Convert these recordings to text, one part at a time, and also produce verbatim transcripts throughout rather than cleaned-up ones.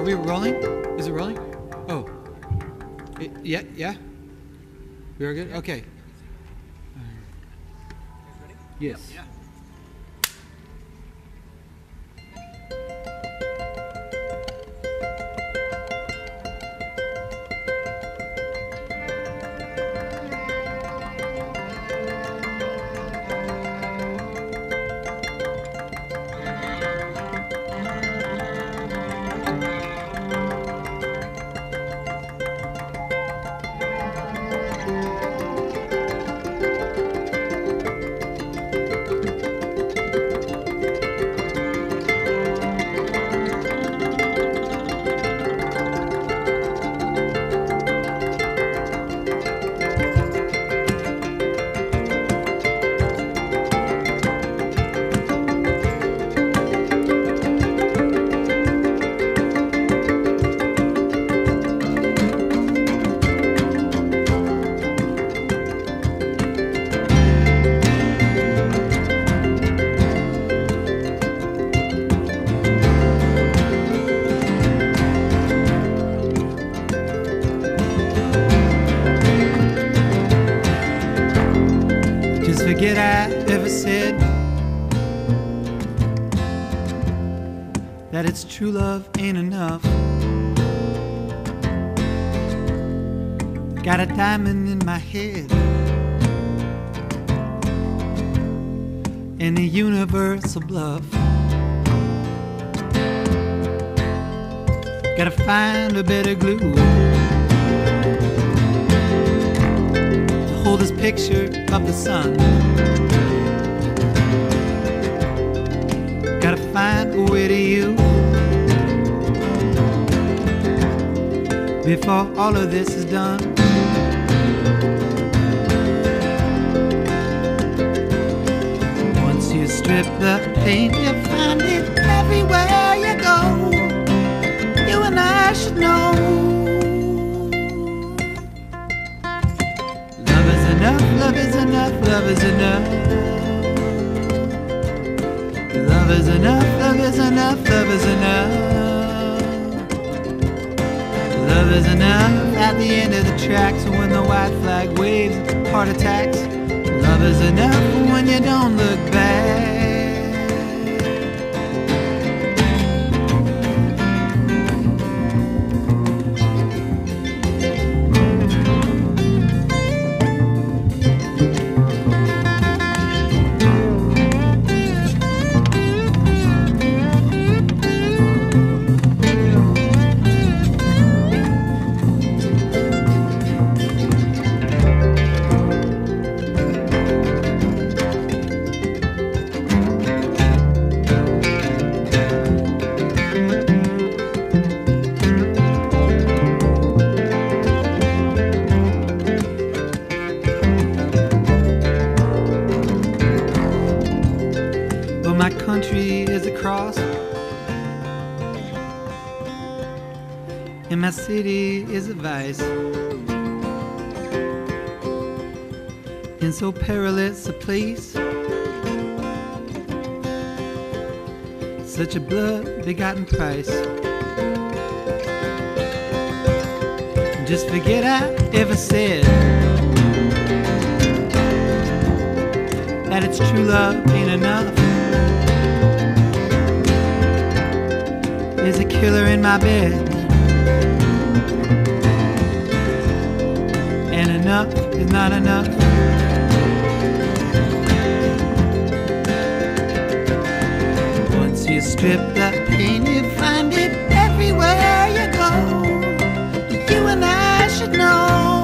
we rolling? Is it rolling? Oh. It, yeah, yeah? We are good? Okay. Yes. Yeah. Forget I ever said that it's true love ain't enough. Got a diamond in my head and a universal bluff. Gotta find a better glue to hold this picture of the sun. Gotta find a way to you before all of this is done. Once you strip the paint, you find it everywhere you go. You and I should know love is enough, love is enough, love is enough. Love is enough, love is enough, love is enough. Love is enough at the end of the tracks when the white flag waves, heart attacks. Love is enough when you don't look back. My country is a cross, and my city is a vice. In so perilous a place, such a blood-begotten price. Just forget I ever said that it's true love ain't enough. There's a killer in my bed, and enough is not enough. Once you strip the paint, you find it everywhere you go. You and I should know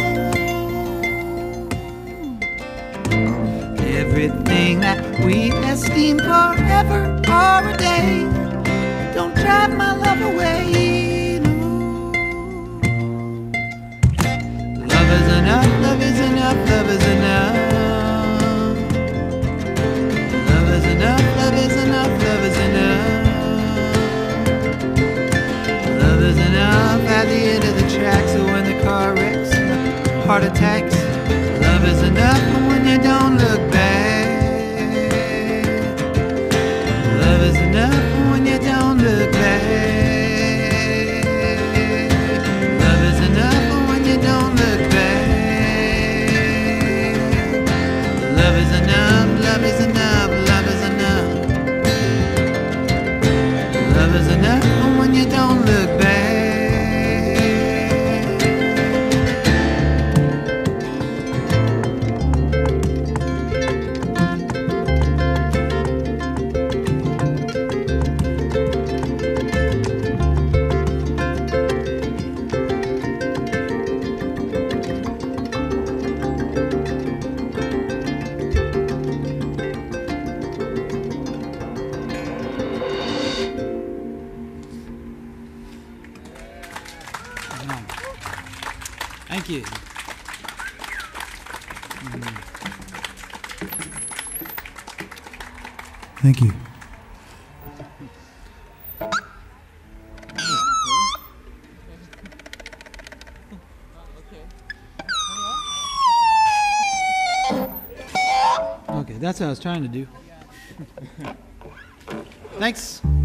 everything that we esteem forever or a day. Don't drive my love away, no. Love is enough, love is enough, love is enough. Love is enough, love is enough, love is enough. Love is enough at the end of the tracks, or when the car wrecks and the heart attacks. Love is enough when you don't look back. Love is enough when you don't look back. Thank you. Okay, that's what I was trying to do. Thanks.